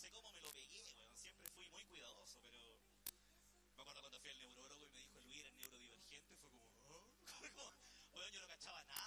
sé cómo me lo pegué, weón. Siempre fui muy cuidadoso, pero me acuerdo cuando fui al neurólogo y me dijo, Luis, eres neurodivergente. Fue como, oh, como, weón, yo no cachaba nada.